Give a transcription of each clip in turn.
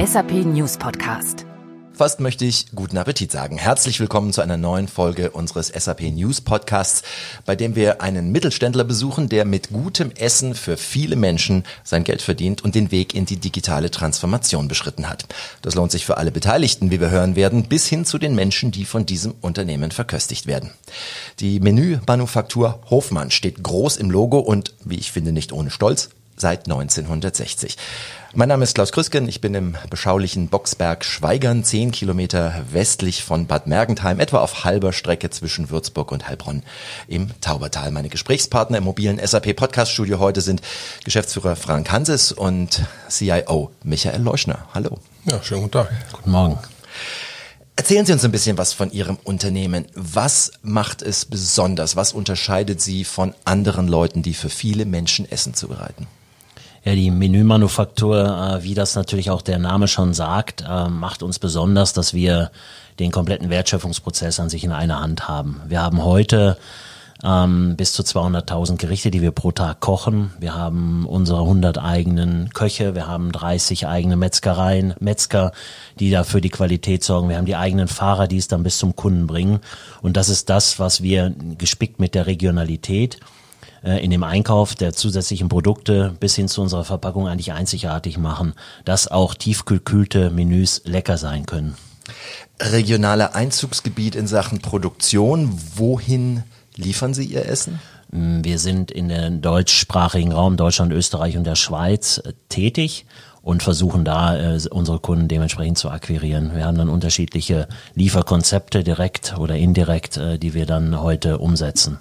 SAP News Podcast. Fast möchte ich guten Appetit sagen. Herzlich willkommen zu einer neuen Folge unseres SAP News Podcasts, bei dem wir einen Mittelständler besuchen, der mit gutem Essen für viele Menschen sein Geld verdient und den Weg in die digitale Transformation beschritten hat. Das lohnt sich für alle Beteiligten, wie wir hören werden, bis hin zu den Menschen, die von diesem Unternehmen verköstigt werden. Die Menümanufaktur Hofmann steht groß im Logo und, wie ich finde, nicht ohne Stolz, seit 1960. Mein Name ist Klaus Krüsken, ich bin im beschaulichen Boxberg-Schweigern, 10 Kilometer westlich von Bad Mergentheim, etwa auf halber Strecke zwischen Würzburg und Heilbronn im Taubertal. Meine Gesprächspartner im mobilen SAP-Podcast-Studio heute sind Geschäftsführer Frank Hanses und CIO Michael Leuschner. Hallo. Ja, schönen guten Tag. Guten Morgen. Erzählen Sie uns ein bisschen was von Ihrem Unternehmen. Was macht es besonders? Was unterscheidet Sie von anderen Leuten, die für viele Menschen Essen zubereiten? Ja, die Menümanufaktur, wie das natürlich auch der Name schon sagt, macht uns besonders, dass wir den kompletten Wertschöpfungsprozess an sich in einer Hand haben. Wir haben heute bis zu 200.000 Gerichte, die wir pro Tag kochen. Wir haben unsere 100 eigenen Köche, wir haben 30 eigene Metzgereien, Metzger, die da für die Qualität sorgen. Wir haben die eigenen Fahrer, die es dann bis zum Kunden bringen. Und das ist das, was wir gespickt mit der Regionalität in dem Einkauf der zusätzlichen Produkte bis hin zu unserer Verpackung eigentlich einzigartig machen, dass auch tiefgekühlte Menüs lecker sein können. Regionale Einzugsgebiet in Sachen Produktion, wohin liefern Sie Ihr Essen? Wir sind in den deutschsprachigen Raum, Deutschland, Österreich und der Schweiz tätig und versuchen da unsere Kunden dementsprechend zu akquirieren. Wir haben dann unterschiedliche Lieferkonzepte direkt oder indirekt, die wir dann heute umsetzen.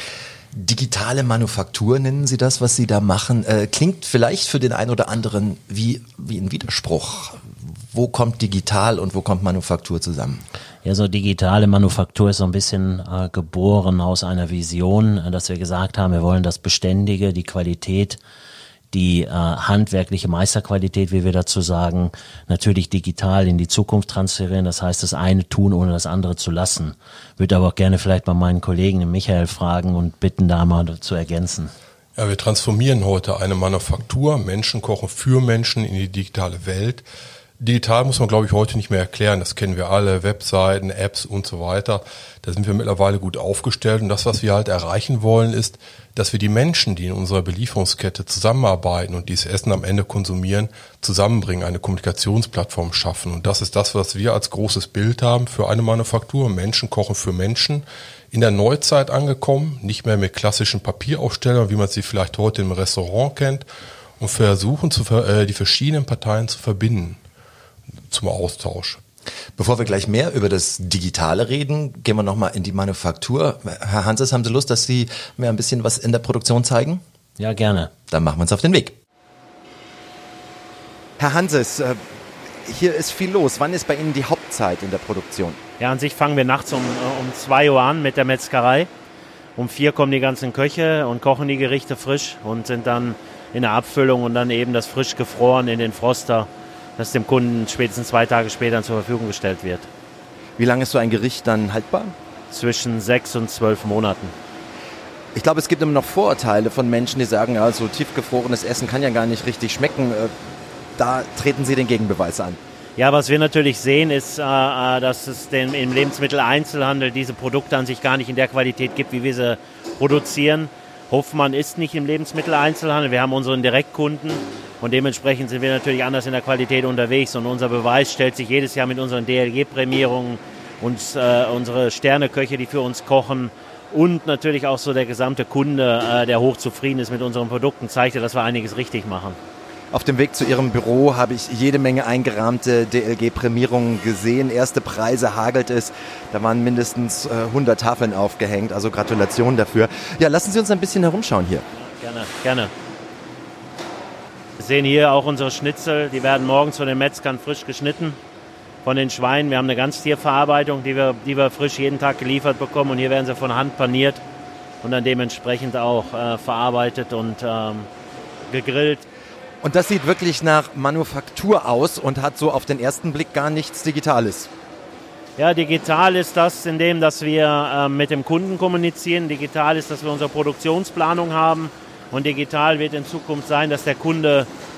Digitale Manufaktur nennen Sie das, was Sie da machen. Klingt vielleicht für den einen oder anderen wie ein Widerspruch. Wo kommt digital und wo kommt Manufaktur zusammen? Ja, so digitale Manufaktur ist so ein bisschen geboren aus einer Vision, dass wir gesagt haben, wir wollen das Beständige, die Qualität, die handwerkliche Meisterqualität, wie wir dazu sagen, natürlich digital in die Zukunft transferieren. Das heißt, das eine tun, ohne das andere zu lassen. Würde aber auch gerne vielleicht bei meinen Kollegen, den Michael, fragen und bitten, da mal zu ergänzen. Ja, wir transformieren heute eine Manufaktur, Menschen kochen für Menschen in die digitale Welt. Digital muss man, glaube ich, heute nicht mehr erklären. Das kennen wir alle, Webseiten, Apps und so weiter. Da sind wir mittlerweile gut aufgestellt. Und das, was wir halt erreichen wollen, ist, dass wir die Menschen, die in unserer Belieferungskette zusammenarbeiten und dieses Essen am Ende konsumieren, zusammenbringen, eine Kommunikationsplattform schaffen. Und das ist das, was wir als großes Bild haben für eine Manufaktur. Menschen kochen für Menschen. In der Neuzeit angekommen, nicht mehr mit klassischen Papieraufstellern, wie man sie vielleicht heute im Restaurant kennt, und versuchen, die verschiedenen Parteien zu verbinden zum Austausch. Bevor wir gleich mehr über das Digitale reden, gehen wir nochmal in die Manufaktur. Herr Hanses, haben Sie Lust, dass Sie mir ein bisschen was in der Produktion zeigen? Ja, gerne. Dann machen wir uns auf den Weg. Herr Hanses, hier ist viel los. Wann ist bei Ihnen die Hauptzeit in der Produktion? Ja, an sich fangen wir nachts um 2 Uhr an mit der Metzgerei. Um 4 kommen die ganzen Köche und kochen die Gerichte frisch und sind dann in der Abfüllung und dann eben das frisch gefroren in den Froster, das dem Kunden spätestens 2 Tage später zur Verfügung gestellt wird. Wie lange ist so ein Gericht dann haltbar? Zwischen 6 und 12 Monaten. Ich glaube, es gibt immer noch Vorurteile von Menschen, die sagen, ja, so tiefgefrorenes Essen kann ja gar nicht richtig schmecken. Da treten Sie den Gegenbeweis an. Ja, was wir natürlich sehen, ist, dass es im Lebensmitteleinzelhandel diese Produkte an sich gar nicht in der Qualität gibt, wie wir sie produzieren. Hofmann ist nicht im Lebensmitteleinzelhandel, wir haben unseren Direktkunden und dementsprechend sind wir natürlich anders in der Qualität unterwegs und unser Beweis stellt sich jedes Jahr mit unseren DLG-Prämierungen und unsere Sterneköche, die für uns kochen und natürlich auch so der gesamte Kunde, der hochzufrieden ist mit unseren Produkten, zeigt ja, dass wir einiges richtig machen. Auf dem Weg zu Ihrem Büro habe ich jede Menge eingerahmte DLG-Prämierungen gesehen. Erste Preise hagelt es. Da waren mindestens 100 Tafeln aufgehängt. Also Gratulation dafür. Ja, lassen Sie uns ein bisschen herumschauen hier. Gerne. Wir sehen hier auch unsere Schnitzel. Die werden morgens von den Metzgern frisch geschnitten von den Schweinen. Wir haben eine Ganztierverarbeitung, die wir frisch jeden Tag geliefert bekommen. Und hier werden sie von Hand paniert und dann dementsprechend auch verarbeitet und gegrillt. Und das sieht wirklich nach Manufaktur aus und hat so auf den ersten Blick gar nichts Digitales. Ja, digital ist das, indem dass wir mit dem Kunden kommunizieren. Digital ist, dass wir unsere Produktionsplanung haben. Und digital wird in Zukunft sein, dass der Kunde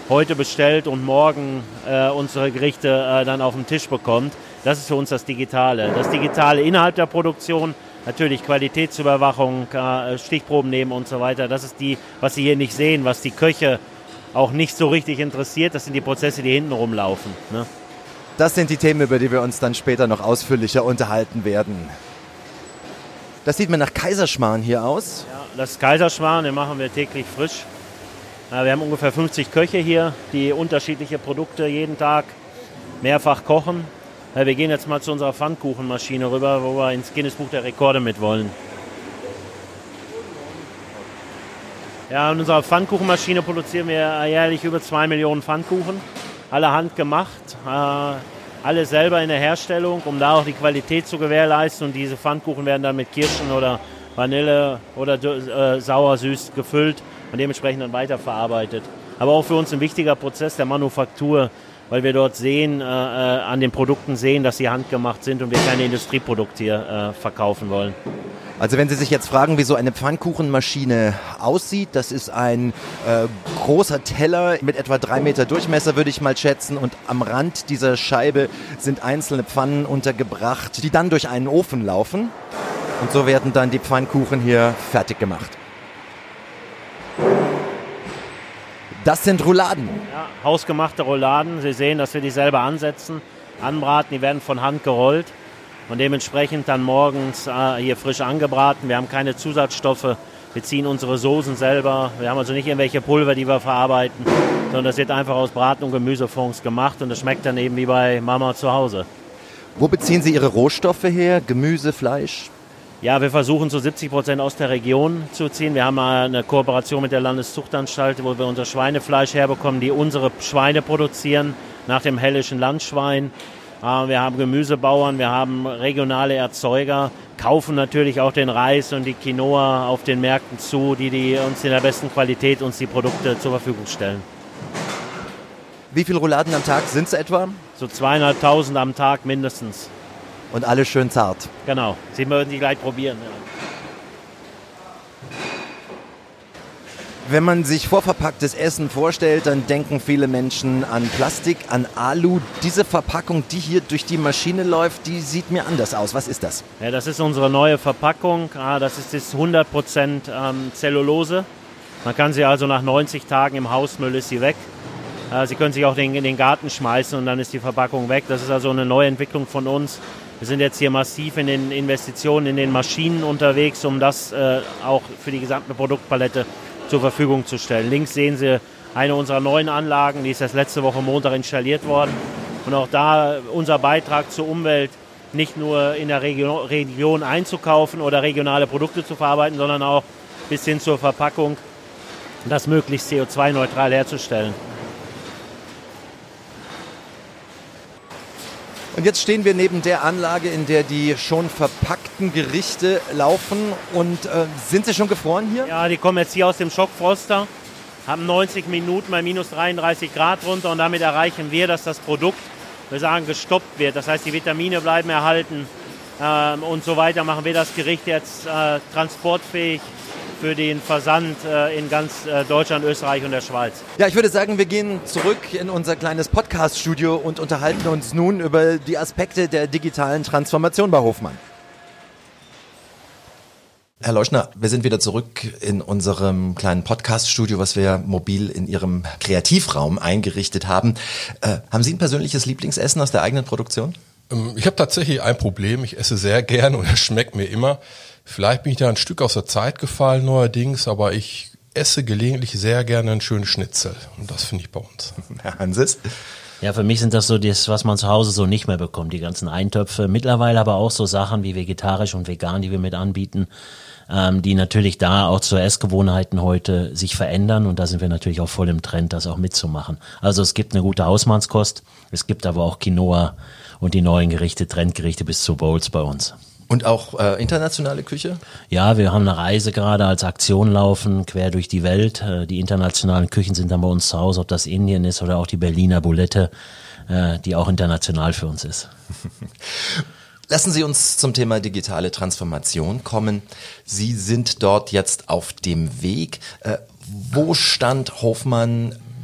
heute bestellt und morgen unsere Gerichte dann auf den Tisch bekommt. Das ist für uns das Digitale. Das Digitale innerhalb der Produktion, natürlich Qualitätsüberwachung, Stichproben nehmen und so weiter. Das ist was Sie hier nicht sehen, was die Köche auch nicht so richtig interessiert. Das sind die Prozesse, die hinten rumlaufen. Ne? Das sind die Themen, über die wir uns dann später noch ausführlicher unterhalten werden. Das sieht mir nach Kaiserschmarrn hier aus. Ja, das ist Kaiserschmarrn, den machen wir täglich frisch. Wir haben ungefähr 50 Köche hier, die unterschiedliche Produkte jeden Tag mehrfach kochen. Wir gehen jetzt mal zu unserer Pfannkuchenmaschine rüber, wo wir ins Guinness-Buch der Rekorde mit wollen. Ja, in unserer Pfannkuchenmaschine produzieren wir jährlich über 2 Millionen Pfannkuchen. Alle handgemacht, alle selber in der Herstellung, um da auch die Qualität zu gewährleisten. Und diese Pfannkuchen werden dann mit Kirschen oder Vanille oder sauer-süß gefüllt und dementsprechend dann weiterverarbeitet. Aber auch für uns ein wichtiger Prozess der Manufaktur, weil wir dort sehen, an den Produkten sehen, dass sie handgemacht sind und wir keine Industrieprodukte hier verkaufen wollen. Also wenn Sie sich jetzt fragen, wie so eine Pfannkuchenmaschine aussieht, das ist ein großer Teller mit etwa 3 Meter Durchmesser, würde ich mal schätzen. Und am Rand dieser Scheibe sind einzelne Pfannen untergebracht, die dann durch einen Ofen laufen. Und so werden dann die Pfannkuchen hier fertig gemacht. Das sind Rouladen. Ja, hausgemachte Rouladen. Sie sehen, dass wir die selber ansetzen, anbraten. Die werden von Hand gerollt und dementsprechend dann morgens hier frisch angebraten. Wir haben keine Zusatzstoffe. Wir ziehen unsere Soßen selber. Wir haben also nicht irgendwelche Pulver, die wir verarbeiten, sondern das wird einfach aus Braten- und GemüsefondS gemacht und das schmeckt dann eben wie bei Mama zu Hause. Wo beziehen Sie Ihre Rohstoffe her? Gemüse, Fleisch? Ja, wir versuchen zu 70% aus der Region zu ziehen. Wir haben eine Kooperation mit der Landeszuchtanstalt, wo wir unser Schweinefleisch herbekommen, die unsere Schweine produzieren, nach dem hellischen Landschwein. Wir haben Gemüsebauern, wir haben regionale Erzeuger, kaufen natürlich auch den Reis und die Quinoa auf den Märkten zu, die uns in der besten Qualität uns die Produkte zur Verfügung stellen. Wie viele Rouladen am Tag sind es etwa? So 2.500 am Tag mindestens. Und alle schön zart. Genau, Sie mögen die gleich probieren. Ja. Wenn man sich vorverpacktes Essen vorstellt, dann denken viele Menschen an Plastik, an Alu. Diese Verpackung, die hier durch die Maschine läuft, die sieht mir anders aus. Was ist das? Ja, das ist unsere neue Verpackung. Das ist 100% Zellulose. Man kann sie also nach 90 Tagen im Hausmüll ist sie weg. Sie können sich auch in den Garten schmeißen und dann ist die Verpackung weg. Das ist also eine neue Entwicklung von uns. Wir sind jetzt hier massiv in den Investitionen in den Maschinen unterwegs, um das auch für die gesamte Produktpalette zur Verfügung zu stellen. Links sehen Sie eine unserer neuen Anlagen, die ist erst letzte Woche Montag installiert worden. Und auch da unser Beitrag zur Umwelt, nicht nur in der Region einzukaufen oder regionale Produkte zu verarbeiten, sondern auch bis hin zur Verpackung, das möglichst CO2-neutral herzustellen. Und jetzt stehen wir neben der Anlage, in der die schon verpackten Gerichte laufen. Und sind sie schon gefroren hier? Ja, die kommen jetzt hier aus dem Schockfroster, haben 90 Minuten bei minus 33 Grad runter und damit erreichen wir, dass das Produkt, wir sagen, gestoppt wird. Das heißt, die Vitamine bleiben erhalten und so weiter. Machen wir das Gericht jetzt transportfähig für den Versand in ganz Deutschland, Österreich und der Schweiz. Ja, ich würde sagen, wir gehen zurück in unser kleines Podcast-Studio und unterhalten uns nun über die Aspekte der digitalen Transformation bei Hofmann. Herr Leuschner, wir sind wieder zurück in unserem kleinen Podcast-Studio, was wir mobil in Ihrem Kreativraum eingerichtet haben. Haben Sie ein persönliches Lieblingsessen aus der eigenen Produktion? Ich habe tatsächlich ein Problem. Ich esse sehr gern und es schmeckt mir immer. Vielleicht bin ich da ein Stück aus der Zeit gefallen neuerdings, aber ich esse gelegentlich sehr gerne einen schönen Schnitzel. Und das finde ich bei uns. Herr Hanses? Ja, für mich sind das so das, was man zu Hause so nicht mehr bekommt, die ganzen Eintöpfe. Mittlerweile aber auch so Sachen wie vegetarisch und vegan, die wir mit anbieten, die natürlich da auch zu Essgewohnheiten heute sich verändern. Und da sind wir natürlich auch voll im Trend, das auch mitzumachen. Also es gibt eine gute Hausmannskost, es gibt aber auch Quinoa und die neuen Gerichte, Trendgerichte bis zu Bowls bei uns. Und auch internationale Küche? Ja, wir haben eine Reise gerade als Aktion laufen, quer durch die Welt. Die internationalen Küchen sind dann bei uns zu Hause, ob das Indien ist oder auch die Berliner Bulette, die auch international für uns ist. Lassen Sie uns zum Thema digitale Transformation kommen. Sie sind dort jetzt auf dem Weg. Wo stand Hofmann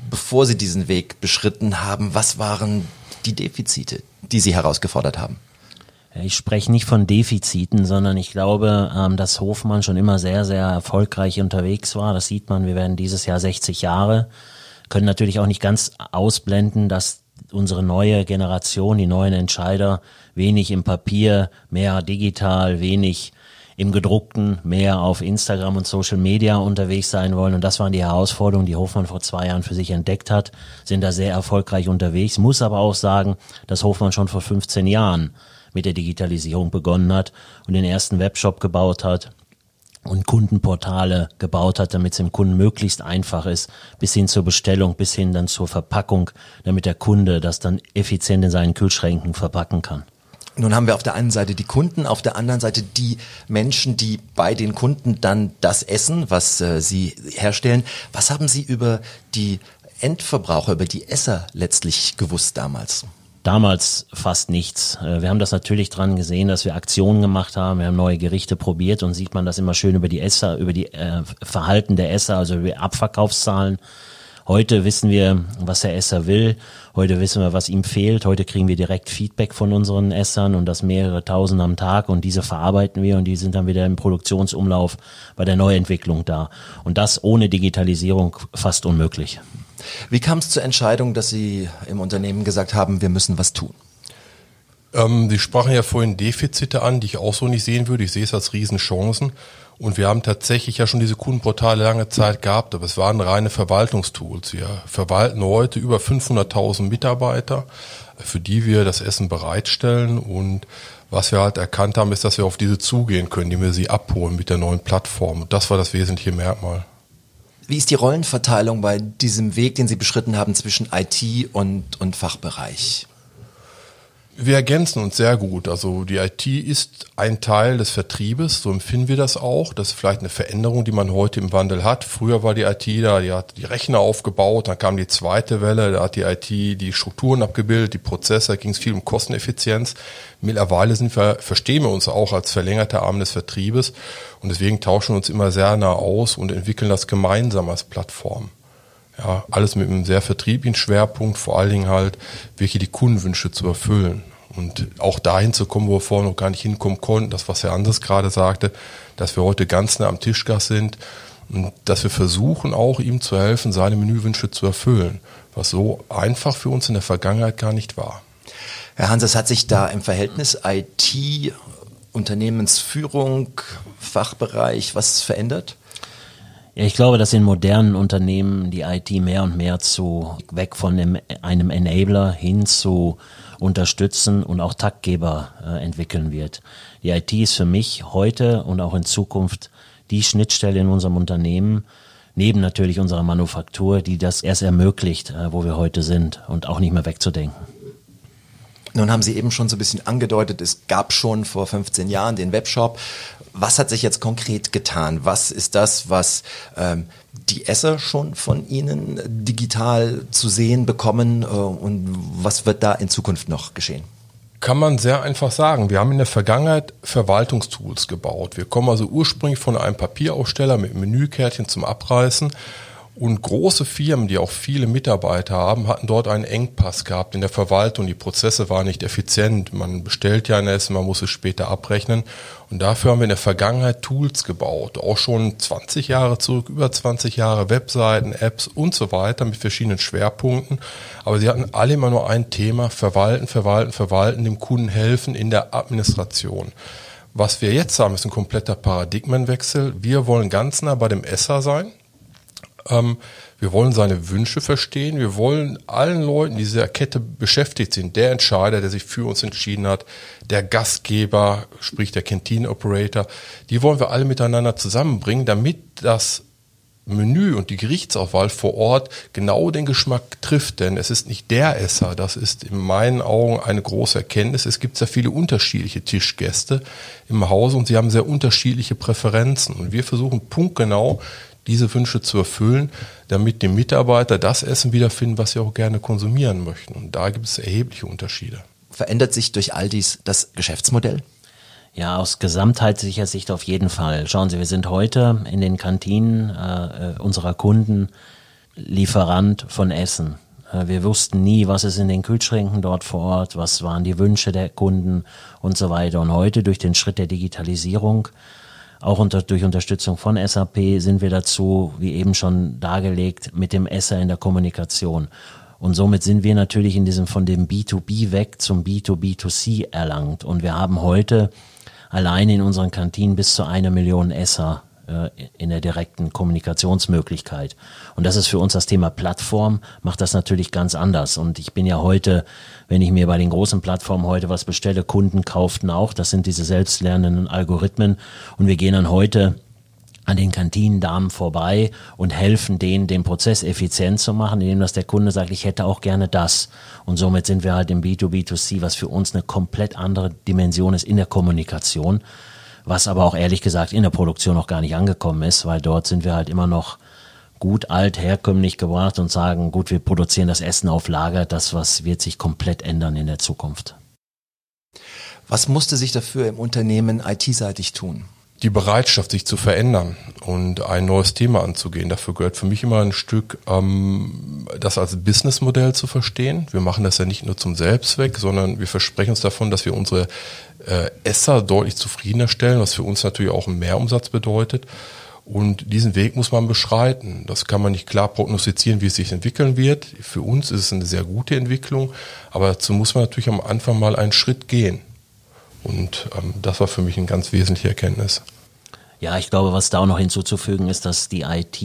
bevor Sie diesen Weg beschritten haben, was waren die Defizite, die Sie herausgefordert haben? Ich spreche nicht von Defiziten, sondern ich glaube, dass Hofmann schon immer sehr, sehr erfolgreich unterwegs war. Das sieht man, wir werden dieses Jahr 60 Jahre, können natürlich auch nicht ganz ausblenden, dass unsere neue Generation, die neuen Entscheider, wenig im Papier, mehr digital, wenig im Gedruckten, mehr auf Instagram und Social Media unterwegs sein wollen. Und das waren die Herausforderungen, die Hofmann vor 2 Jahren für sich entdeckt hat, sind da sehr erfolgreich unterwegs. Muss aber auch sagen, dass Hofmann schon vor 15 Jahren mit der Digitalisierung begonnen hat und den ersten Webshop gebaut hat und Kundenportale gebaut hat, damit es dem Kunden möglichst einfach ist, bis hin zur Bestellung, bis hin dann zur Verpackung, damit der Kunde das dann effizient in seinen Kühlschränken verpacken kann. Nun haben wir auf der einen Seite die Kunden, auf der anderen Seite die Menschen, die bei den Kunden dann das essen, was sie herstellen. Was haben Sie über die Endverbraucher, über die Esser letztlich gewusst damals? Damals fast nichts. Wir haben das natürlich dran gesehen, dass wir Aktionen gemacht haben. Wir haben neue Gerichte probiert und sieht man das immer schön über die Esser, über die Verhalten der Esser, also über Abverkaufszahlen. Heute wissen wir, was der Esser will. Heute wissen wir, was ihm fehlt. Heute kriegen wir direkt Feedback von unseren Essern und das mehrere Tausend am Tag und diese verarbeiten wir und die sind dann wieder im Produktionsumlauf bei der Neuentwicklung da. Und das ohne Digitalisierung fast unmöglich. Wie kam es zur Entscheidung, dass Sie im Unternehmen gesagt haben, wir müssen was tun? Sie sprachen ja vorhin Defizite an, die ich auch so nicht sehen würde. Ich sehe es als Riesenchancen. Und wir haben tatsächlich ja schon diese Kundenportale lange Zeit gehabt, aber es waren reine Verwaltungstools. Wir verwalten heute über 500.000 Mitarbeiter, für die wir das Essen bereitstellen. Und was wir halt erkannt haben, ist, dass wir auf diese zugehen können, indem wir sie abholen mit der neuen Plattform. Und das war das wesentliche Merkmal. Wie ist die Rollenverteilung bei diesem Weg, den Sie beschritten haben zwischen IT und Fachbereich? Wir ergänzen uns sehr gut. Also die IT ist ein Teil des Vertriebes, so empfinden wir das auch. Das ist vielleicht eine Veränderung, die man heute im Wandel hat. Früher war die IT da, die hat die Rechner aufgebaut, dann kam die zweite Welle, da hat die IT die Strukturen abgebildet, die Prozesse, da ging es viel um Kosteneffizienz. Mittlerweile verstehen wir uns auch als verlängerter Arm des Vertriebes und deswegen tauschen wir uns immer sehr nah aus und entwickeln das gemeinsam als Plattform. Ja, alles mit einem sehr vertrieblichen Schwerpunkt, vor allen Dingen halt wirklich die Kundenwünsche zu erfüllen. Und auch dahin zu kommen, wo wir vorher noch gar nicht hinkommen konnten, das, was Herr Anders gerade sagte, dass wir heute ganz nah am Tischgast sind und dass wir versuchen, auch ihm zu helfen, seine Menüwünsche zu erfüllen, was so einfach für uns in der Vergangenheit gar nicht war. Herr Hanses, hat sich da im Verhältnis IT, Unternehmensführung, Fachbereich was verändert? Ja, ich glaube, dass in modernen Unternehmen die IT mehr und mehr weg von einem Enabler hin zu unterstützen und auch Taktgeber entwickeln wird. Die IT ist für mich heute und auch in Zukunft die Schnittstelle in unserem Unternehmen, neben natürlich unserer Manufaktur, die das erst ermöglicht, wo wir heute sind und auch nicht mehr wegzudenken. Nun haben Sie eben schon so ein bisschen angedeutet, es gab schon vor 15 Jahren den Webshop. Was hat sich jetzt konkret getan? Was ist das, was die Esser schon von Ihnen digital zu sehen bekommen und was wird da in Zukunft noch geschehen? Kann man sehr einfach sagen. Wir haben in der Vergangenheit Verwaltungstools gebaut. Wir kommen also ursprünglich von einem Papieraussteller mit Menükärtchen zum Abreißen. Und große Firmen, die auch viele Mitarbeiter haben, hatten dort einen Engpass gehabt in der Verwaltung. Die Prozesse waren nicht effizient. Man bestellt ja ein Essen, man muss es später abrechnen. Und dafür haben wir in der Vergangenheit Tools gebaut. Auch schon 20 Jahre zurück, über 20 Jahre, Webseiten, Apps und so weiter mit verschiedenen Schwerpunkten. Aber sie hatten alle immer nur ein Thema: verwalten, verwalten, verwalten, dem Kunden helfen in der Administration. Was wir jetzt haben, ist ein kompletter Paradigmenwechsel. Wir wollen ganz nah bei dem Esser sein. Wir wollen seine Wünsche verstehen. Wir wollen allen Leuten, die in dieser Kette beschäftigt sind, der Entscheider, der sich für uns entschieden hat, der Gastgeber, sprich der Canteen Operator, die wollen wir alle miteinander zusammenbringen, damit das Menü und die Gerichtsauswahl vor Ort genau den Geschmack trifft. Denn es ist nicht der Esser, das ist in meinen Augen eine große Erkenntnis. Es gibt sehr viele unterschiedliche Tischgäste im Hause und sie haben sehr unterschiedliche Präferenzen. Und wir versuchen punktgenau diese Wünsche zu erfüllen, damit die Mitarbeiter das Essen wiederfinden, was sie auch gerne konsumieren möchten. Und da gibt es erhebliche Unterschiede. Verändert sich durch all dies das Geschäftsmodell? Ja, aus gesamtheitlicher Sicht auf jeden Fall. Schauen Sie, wir sind heute in den Kantinen unserer Kunden Lieferant von Essen. Wir wussten nie, was ist in den Kühlschränken dort vor Ort, was waren die Wünsche der Kunden und so weiter. Und heute durch den Schritt der Digitalisierung, auch durch Unterstützung von SAP, sind wir dazu, wie eben schon dargelegt, mit dem Esser in der Kommunikation. Und somit sind wir natürlich von dem B2B weg zum B2B2C erlangt. Und wir haben heute allein in unseren Kantinen bis zu 1 Million Esser in der direkten Kommunikationsmöglichkeit. Und das ist für uns das Thema Plattform, macht das natürlich ganz anders. Und ich bin ja heute, wenn ich mir bei den großen Plattformen heute was bestelle, Kunden kauften auch, das sind diese selbstlernenden Algorithmen. Und wir gehen dann heute an den Kantinendamen vorbei und helfen denen, den Prozess effizient zu machen, indem dass der Kunde sagt, ich hätte auch gerne das. Und somit sind wir halt im B2B2C, was für uns eine komplett andere Dimension ist in der Kommunikation, was aber auch ehrlich gesagt in der Produktion noch gar nicht angekommen ist, weil dort sind wir halt immer noch gut alt, herkömmlich gebracht und sagen, gut, wir produzieren das Essen auf Lager, was wird sich komplett ändern in der Zukunft. Was musste sich dafür im Unternehmen IT-seitig tun? Die Bereitschaft, sich zu verändern und ein neues Thema anzugehen. Dafür gehört für mich immer ein Stück, das als Businessmodell zu verstehen. Wir machen das ja nicht nur zum Selbstzweck, sondern wir versprechen uns davon, dass wir unsere Esser deutlich zufriedener stellen, was für uns natürlich auch einen Mehrumsatz bedeutet. Und diesen Weg muss man beschreiten. Das kann man nicht klar prognostizieren, wie es sich entwickeln wird. Für uns ist es eine sehr gute Entwicklung, aber dazu muss man natürlich am Anfang mal einen Schritt gehen. Und das war für mich eine ganz wesentliche Erkenntnis. Ja, ich glaube, was da auch noch hinzuzufügen ist, dass die IT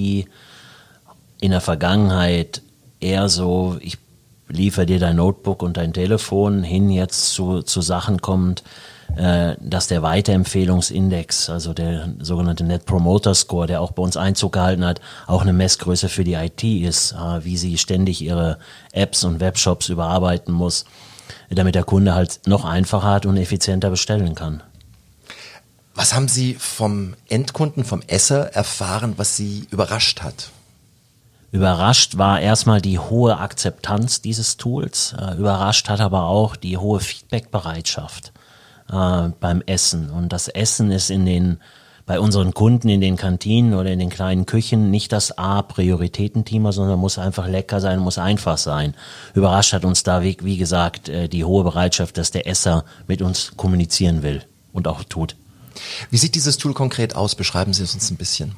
in der Vergangenheit eher so, ich liefere dir dein Notebook und dein Telefon hin, jetzt zu Sachen kommt, dass der Weiterempfehlungsindex, also der sogenannte Net Promoter Score, der auch bei uns Einzug gehalten hat, auch eine Messgröße für die IT ist, wie sie ständig ihre Apps und Webshops überarbeiten muss, damit der Kunde halt noch einfacher hat und effizienter bestellen kann. Was haben Sie vom Endkunden, vom Esser erfahren, was Sie überrascht hat? Überrascht war erstmal die hohe Akzeptanz dieses Tools. Überrascht hat aber auch die hohe Feedbackbereitschaft beim Essen. Und das Essen ist bei unseren Kunden in den Kantinen oder in den kleinen Küchen nicht das A-Prioritätenthema, sondern muss einfach lecker sein, muss einfach sein. Überrascht hat uns da, wie gesagt, die hohe Bereitschaft, dass der Esser mit uns kommunizieren will und auch tut. Wie sieht dieses Tool konkret aus? Beschreiben Sie es uns ein bisschen.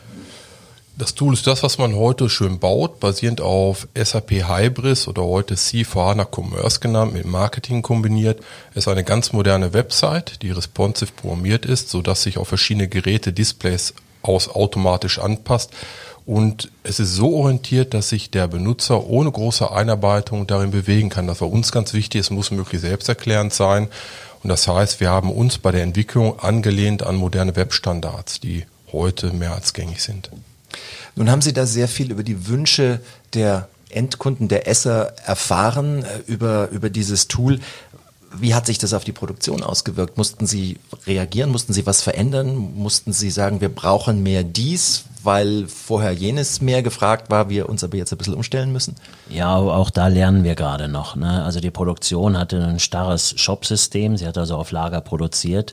Das Tool ist das, was man heute schön baut, basierend auf SAP Hybris oder heute C4HANA Commerce genannt, mit Marketing kombiniert. Es ist eine ganz moderne Website, die responsive programmiert ist, sodass sich auf verschiedene Geräte Displays automatisch anpasst. Und es ist so orientiert, dass sich der Benutzer ohne große Einarbeitung darin bewegen kann. Das war uns ganz wichtig, es muss möglichst selbsterklärend sein. Und das heißt, wir haben uns bei der Entwicklung angelehnt an moderne Webstandards, die heute mehr als gängig sind. Nun haben Sie da sehr viel über die Wünsche der Endkunden, der Esser erfahren, über dieses Tool. Wie hat sich das auf die Produktion ausgewirkt? Mussten Sie reagieren? Mussten Sie was verändern? Mussten Sie sagen, wir brauchen mehr dies, weil vorher jenes mehr gefragt war, wir uns aber jetzt ein bisschen umstellen müssen? Ja, auch da lernen wir gerade noch, ne? Also die Produktion hatte ein starres Shop-System, sie hat also auf Lager produziert.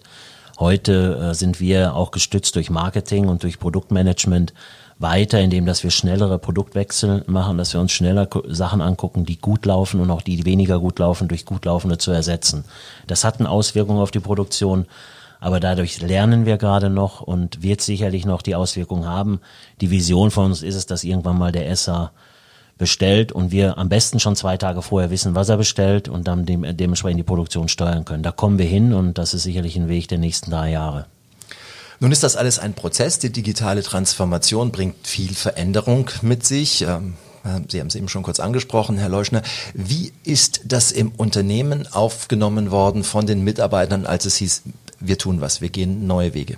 Heute sind wir auch gestützt durch Marketing und durch Produktmanagement weiter, indem dass wir schnellere Produktwechsel machen, dass wir uns schneller Sachen angucken, die gut laufen und auch die weniger gut laufen, durch gut laufende zu ersetzen. Das hat eine Auswirkung auf die Produktion, aber dadurch lernen wir gerade noch und wird sicherlich noch die Auswirkung haben. Die Vision von uns ist es, dass irgendwann mal der Esser bestellt und wir am besten schon 2 Tage vorher wissen, was er bestellt und dann dementsprechend die Produktion steuern können. Da kommen wir hin und das ist sicherlich ein Weg der nächsten 3 Jahre. Nun ist das alles ein Prozess. Die digitale Transformation bringt viel Veränderung mit sich. Sie haben es eben schon kurz angesprochen, Herr Leuschner. Wie ist das im Unternehmen aufgenommen worden von den Mitarbeitern, als es hieß, wir tun was, wir gehen neue Wege?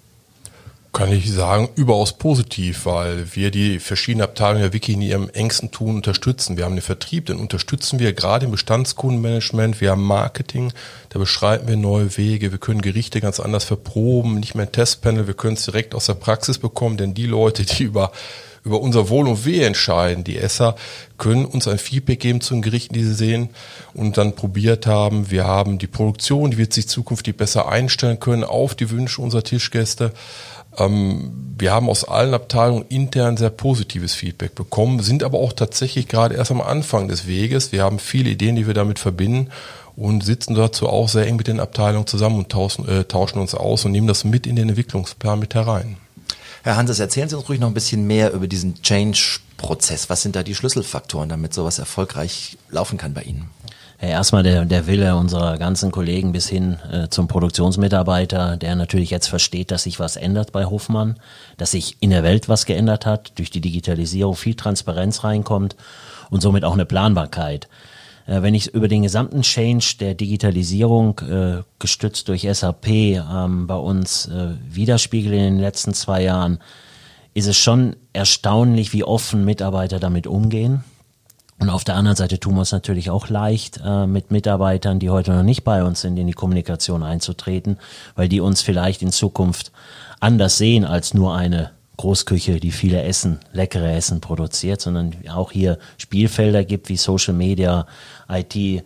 Kann ich sagen, überaus positiv, weil wir die verschiedenen Abteilungen ja wirklich in ihrem engsten Tun unterstützen. Wir haben den Vertrieb, den unterstützen wir gerade im Bestandskundenmanagement. Wir haben Marketing, da beschreiten wir neue Wege. Wir können Gerichte ganz anders verproben, nicht mehr ein Testpanel. Wir können es direkt aus der Praxis bekommen, denn die Leute, die über unser Wohl und Wehe entscheiden, die Esser, können uns ein Feedback geben zu den Gerichten, die sie sehen und dann probiert haben. Wir haben die Produktion, die wird sich zukünftig besser einstellen können auf die Wünsche unserer Tischgäste. Wir haben aus allen Abteilungen intern sehr positives Feedback bekommen, sind aber auch tatsächlich gerade erst am Anfang des Weges. Wir haben viele Ideen, die wir damit verbinden und sitzen dazu auch sehr eng mit den Abteilungen zusammen und tauschen uns aus und nehmen das mit in den Entwicklungsplan mit herein. Herr Hanses, erzählen Sie uns ruhig noch ein bisschen mehr über diesen Change-Prozess. Was sind da die Schlüsselfaktoren, damit sowas erfolgreich laufen kann bei Ihnen? Ja, erstmal der Wille unserer ganzen Kollegen bis hin zum Produktionsmitarbeiter, der natürlich jetzt versteht, dass sich was ändert bei Hofmann, dass sich in der Welt was geändert hat, durch die Digitalisierung viel Transparenz reinkommt und somit auch eine Planbarkeit. Wenn ich über den gesamten Change der Digitalisierung, gestützt durch SAP, bei uns widerspiegel in den letzten 2 Jahren, ist es schon erstaunlich, wie offen Mitarbeiter damit umgehen. Und auf der anderen Seite tun wir uns natürlich auch leicht, mit Mitarbeitern, die heute noch nicht bei uns sind, in die Kommunikation einzutreten, weil die uns vielleicht in Zukunft anders sehen als nur eine Großküche, die viele leckere Essen produziert, sondern auch hier Spielfelder gibt wie Social Media, IT,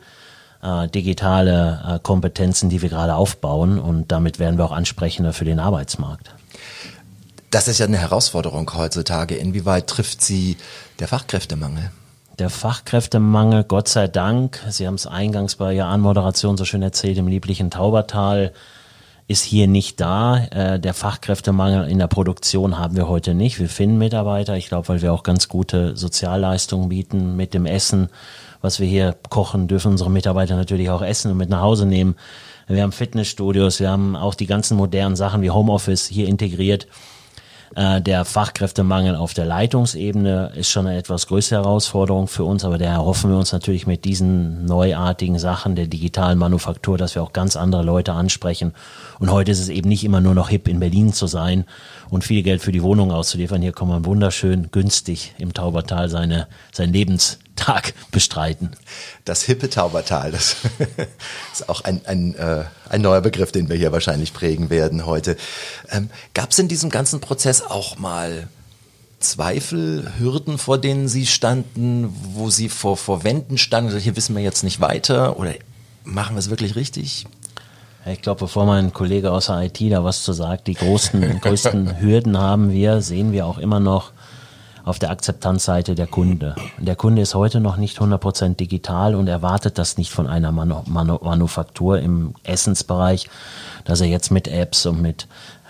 digitale Kompetenzen, die wir gerade aufbauen, und damit werden wir auch ansprechender für den Arbeitsmarkt. Das ist ja eine Herausforderung heutzutage. Inwieweit trifft Sie der Fachkräftemangel? Der Fachkräftemangel, Gott sei Dank, Sie haben es eingangs bei Ihrer Anmoderation so schön erzählt, im lieblichen Taubertal, ist hier nicht da. Der Fachkräftemangel in der Produktion haben wir heute nicht. Wir finden Mitarbeiter, ich glaube, weil wir auch ganz gute Sozialleistungen bieten mit dem Essen, was wir hier kochen, dürfen unsere Mitarbeiter natürlich auch essen und mit nach Hause nehmen. Wir haben Fitnessstudios, wir haben auch die ganzen modernen Sachen wie Homeoffice hier integriert. Der Fachkräftemangel auf der Leitungsebene ist schon eine etwas größere Herausforderung für uns, aber der erhoffen wir uns natürlich mit diesen neuartigen Sachen der digitalen Manufaktur, dass wir auch ganz andere Leute ansprechen. Und heute ist es eben nicht immer nur noch hip, in Berlin zu sein und viel Geld für die Wohnung auszuliefern. Hier kann man wunderschön günstig im Taubertal seinen Lebenstag bestreiten. Das hippe Taubertal, das ist auch ein neuer Begriff, den wir hier wahrscheinlich prägen werden heute. Gab es in diesem ganzen Prozess auch mal Zweifel, Hürden, vor denen Sie standen, wo Sie vor Wänden standen, hier wissen wir jetzt nicht weiter, oder machen wir es wirklich richtig? Ich glaube, bevor mein Kollege aus der IT da was zu sagt, die größten Hürden sehen wir auch immer noch auf der Akzeptanzseite der Kunde. Der Kunde ist heute noch nicht 100% digital und erwartet das nicht von einer Manufaktur im Essensbereich, dass er jetzt mit Apps und mit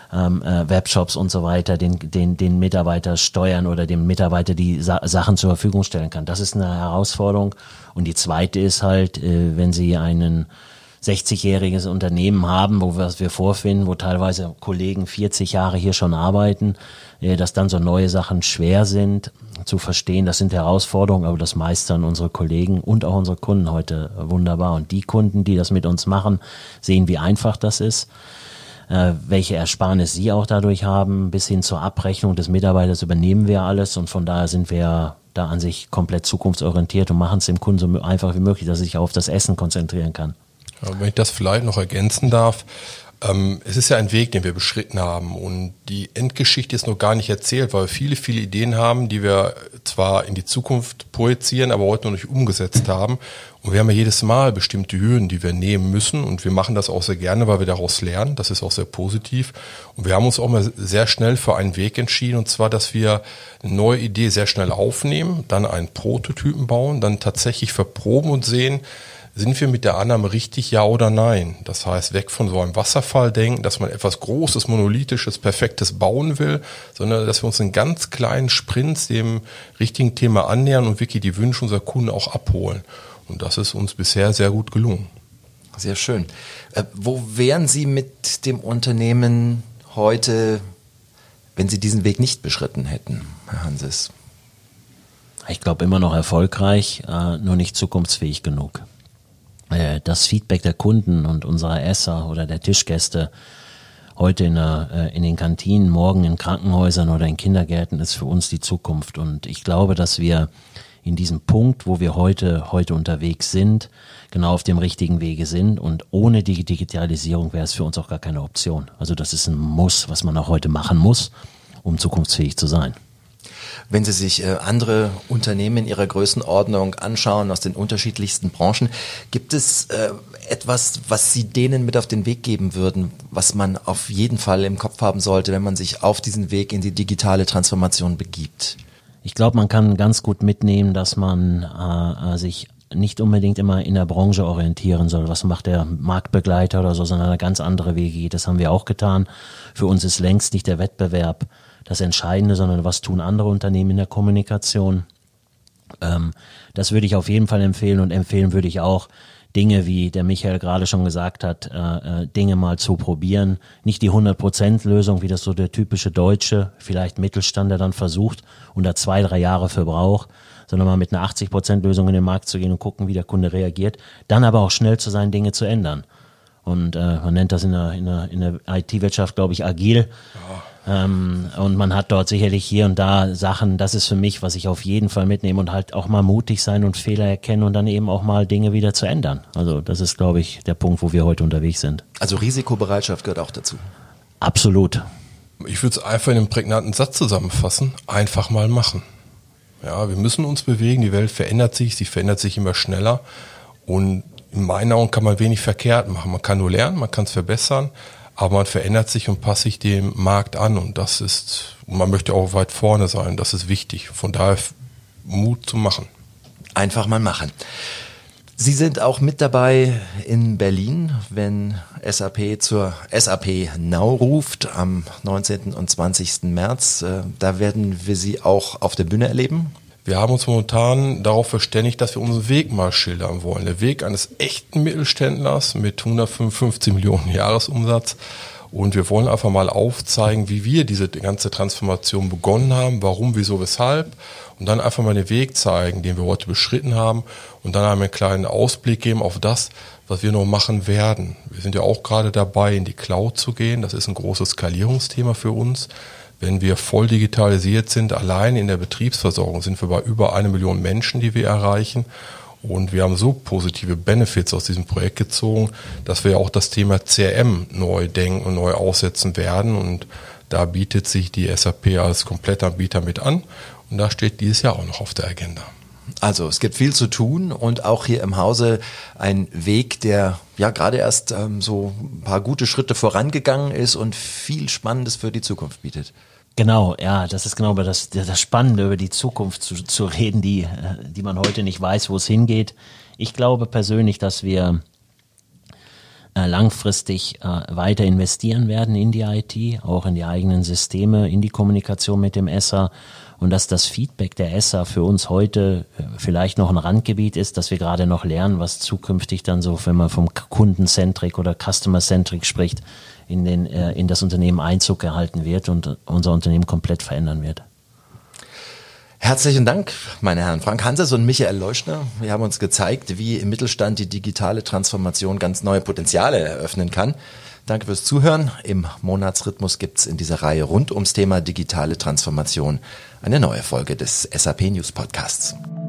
Webshops und so weiter den Mitarbeiter steuern oder dem Mitarbeiter die Sachen zur Verfügung stellen kann. Das ist eine Herausforderung. Und die zweite ist halt, wenn Sie einen 60-jähriges Unternehmen haben, was wir vorfinden, wo teilweise Kollegen 40 Jahre hier schon arbeiten, dass dann so neue Sachen schwer sind zu verstehen. Das sind Herausforderungen, aber das meistern unsere Kollegen und auch unsere Kunden heute wunderbar. Und die Kunden, die das mit uns machen, sehen, wie einfach das ist, welche Ersparnis sie auch dadurch haben. Bis hin zur Abrechnung des Mitarbeiters übernehmen wir alles, und von daher sind wir da an sich komplett zukunftsorientiert und machen es dem Kunden so einfach wie möglich, dass er sich auf das Essen konzentrieren kann. Ja, wenn ich das vielleicht noch ergänzen darf, es ist ja ein Weg, den wir beschritten haben, und die Endgeschichte ist noch gar nicht erzählt, weil wir viele Ideen haben, die wir zwar in die Zukunft projizieren, aber heute noch nicht umgesetzt haben. Und wir haben ja jedes Mal bestimmte Hürden, die wir nehmen müssen, und wir machen das auch sehr gerne, weil wir daraus lernen. Das ist auch sehr positiv. Und wir haben uns auch mal sehr schnell für einen Weg entschieden, und zwar, dass wir eine neue Idee sehr schnell aufnehmen, dann einen Prototypen bauen, dann tatsächlich verproben und sehen, sind wir mit der Annahme richtig, ja oder nein? Das heißt, weg von so einem Wasserfalldenken, dass man etwas Großes, Monolithisches, Perfektes bauen will, sondern dass wir uns in ganz kleinen Sprints dem richtigen Thema annähern und wirklich die Wünsche unserer Kunden auch abholen. Und das ist uns bisher sehr gut gelungen. Sehr schön. Wo wären Sie mit dem Unternehmen heute, wenn Sie diesen Weg nicht beschritten hätten, Herr Hanses? Ich glaube, immer noch erfolgreich, nur nicht zukunftsfähig genug. Das Feedback der Kunden und unserer Esser oder der Tischgäste heute in den Kantinen, morgen in Krankenhäusern oder in Kindergärten ist für uns die Zukunft. Und ich glaube, dass wir in diesem Punkt, wo wir heute unterwegs sind, genau auf dem richtigen Wege sind. Und ohne die Digitalisierung wäre es für uns auch gar keine Option. Also das ist ein Muss, was man auch heute machen muss, um zukunftsfähig zu sein. Wenn Sie sich andere Unternehmen in ihrer Größenordnung anschauen, aus den unterschiedlichsten Branchen, gibt es etwas, was Sie denen mit auf den Weg geben würden, was man auf jeden Fall im Kopf haben sollte, wenn man sich auf diesen Weg in die digitale Transformation begibt? Ich glaube, man kann ganz gut mitnehmen, dass man sich nicht unbedingt immer in der Branche orientieren soll. Was macht der Marktbegleiter oder so, sondern eine ganz andere Wege geht. Das haben wir auch getan. Für uns ist längst nicht der Wettbewerb das Entscheidende, sondern was tun andere Unternehmen in der Kommunikation. Das würde ich auf jeden Fall empfehlen, und empfehlen würde ich auch, Dinge, wie der Michael gerade schon gesagt hat, Dinge mal zu probieren. Nicht die 100% Lösung, wie das so der typische Deutsche, vielleicht Mittelstand, der dann versucht und da 2-3 Jahre für braucht, sondern mal mit einer 80% Lösung in den Markt zu gehen und gucken, wie der Kunde reagiert. Dann aber auch schnell zu sein, Dinge zu ändern. Und man nennt das in der IT-Wirtschaft, glaube ich, agil. Und man hat dort sicherlich hier und da Sachen, das ist für mich, was ich auf jeden Fall mitnehme, und halt auch mal mutig sein und Fehler erkennen und dann eben auch mal Dinge wieder zu ändern. Also das ist, glaube ich, der Punkt, wo wir heute unterwegs sind. Also Risikobereitschaft gehört auch dazu. Absolut. Ich würde es einfach in einem prägnanten Satz zusammenfassen: einfach mal machen. Ja, wir müssen uns bewegen, die Welt verändert sich, sie verändert sich immer schneller, und in meinen Augen kann man wenig verkehrt machen. Man kann nur lernen, man kann es verbessern, aber man verändert sich und passt sich dem Markt an, und man möchte auch weit vorne sein, das ist wichtig. Von daher Mut zu machen. Einfach mal machen. Sie sind auch mit dabei in Berlin, wenn SAP zur SAP Now ruft am 19. und 20. März. Da werden wir Sie auch auf der Bühne erleben. Wir haben uns momentan darauf verständigt, dass wir unseren Weg mal schildern wollen. Der Weg eines echten Mittelständlers mit 155 Millionen Jahresumsatz. Und wir wollen einfach mal aufzeigen, wie wir diese ganze Transformation begonnen haben, warum, wieso, weshalb. Und dann einfach mal den Weg zeigen, den wir heute beschritten haben. Und dann einen kleinen Ausblick geben auf das, was wir noch machen werden. Wir sind ja auch gerade dabei, in die Cloud zu gehen. Das ist ein großes Skalierungsthema für uns. Wenn wir voll digitalisiert sind, allein in der Betriebsversorgung sind wir bei über 1 Million Menschen, die wir erreichen. Und wir haben so positive Benefits aus diesem Projekt gezogen, dass wir auch das Thema CRM neu denken und neu aufsetzen werden. Und da bietet sich die SAP als Komplettanbieter mit an. Und da steht dieses Jahr auch noch auf der Agenda. Also es gibt viel zu tun, und auch hier im Hause ein Weg, der ja gerade erst so ein paar gute Schritte vorangegangen ist und viel Spannendes für die Zukunft bietet. Genau, ja, das ist genau das Spannende, über die Zukunft zu reden, die man heute nicht weiß, wo es hingeht. Ich glaube persönlich, dass wir langfristig weiter investieren werden in die IT, auch in die eigenen Systeme, in die Kommunikation mit dem ESSA, und dass das Feedback der ESSA für uns heute vielleicht noch ein Randgebiet ist, dass wir gerade noch lernen, was zukünftig dann so, wenn man vom Kundencentric oder Customer-Centric spricht, in das Unternehmen Einzug erhalten wird und unser Unternehmen komplett verändern wird. Herzlichen Dank, meine Herren. Frank Hanses und Michael Leuschner. Wir haben uns gezeigt, wie im Mittelstand die digitale Transformation ganz neue Potenziale eröffnen kann. Danke fürs Zuhören. Im Monatsrhythmus gibt's in dieser Reihe rund ums Thema digitale Transformation eine neue Folge des SAP News Podcasts.